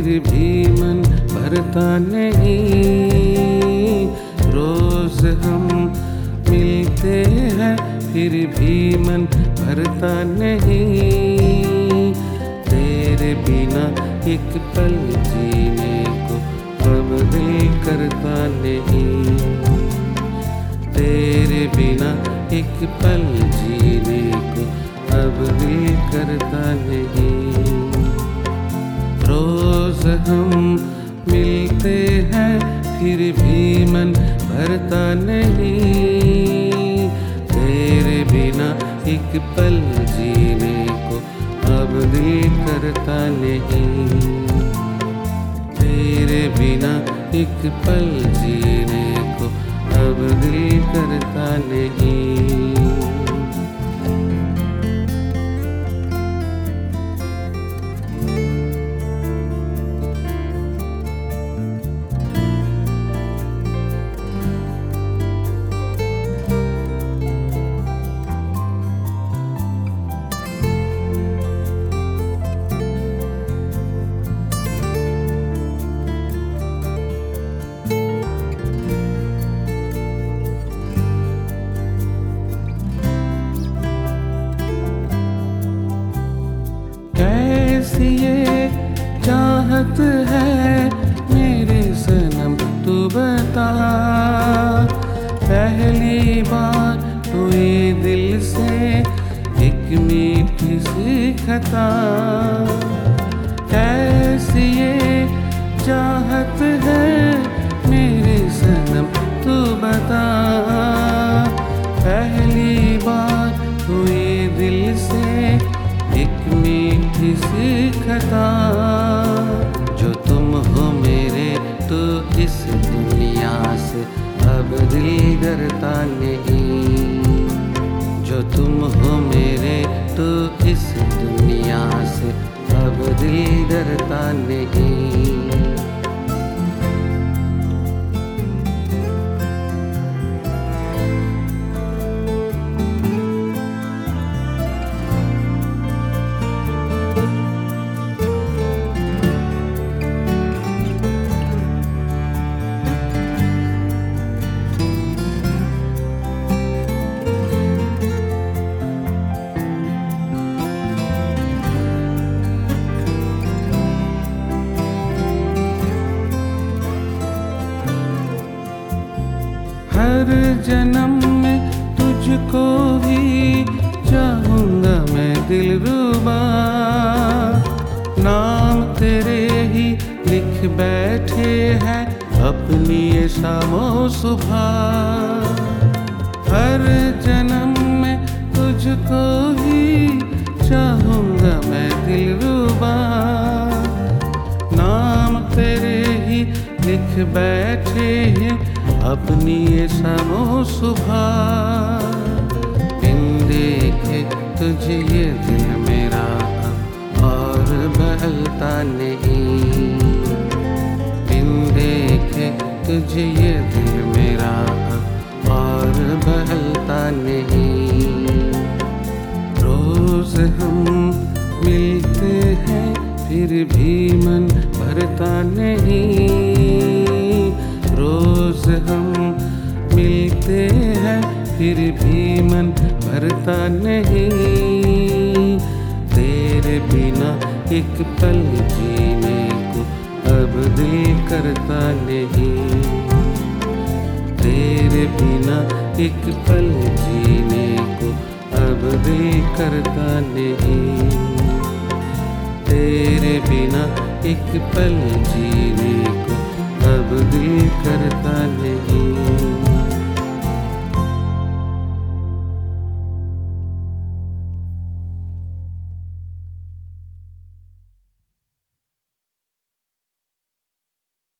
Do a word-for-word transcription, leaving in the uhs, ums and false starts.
भी मन भरता नहीं। रोज हम मिलते हैं फिर भी मन भरता नहीं। तेरे बिना एक पल जीने को अब दिल करता नहीं। तेरे बिना एक पल जीने को अब दिल करता नहीं। रोज हम मिलते हैं फिर भी मन भरता नहीं। तेरे बिना एक पल जीने को अब दिल करता नहीं। तेरे बिना एक पल जीने को अब दिल करता नहीं। कैसी ये चाहत है मेरे सनम तू बता। पहली बार हुई दिल से एक मीठी सी खता। कैसी ये चाहत है मेरे सनम तू बता। पहली बार हुई दिल से एक मीठी सी खता। जो तुम हो मेरे तो इस दुनिया से अब दिल डरता नहीं। जो तुम हो मेरे तो इस दुनिया से अब दिल डरता नहीं। हर जन्म में तुझको ही चाहूँगा मैं दिलरुबा। नाम तेरे ही लिख बैठे हैं अपनी ये शामो सुबह। हर जन्म में तुझको ही चाहूँगा मैं दिलरुबा। नाम तेरे ही लिख बैठे हैं अपनी ये शामो सुबह। बिन देखे तुझे ये दिल मेरा और बहलता नहीं। बिन देखे तुझे ये दिल मेरा और बहलता नहीं। रोज हम मिलते हैं फिर भी मन भरता नहीं। रोज हम मिलते हैं फिर भी मन भरता नहीं। तेरे बिना एक पल जीने को अब दिल करता नहीं। तेरे बिना एक पल जीने को अब दिल करता नहीं। तेरे बिना एक पल जीने को अब दिल करता नहीं।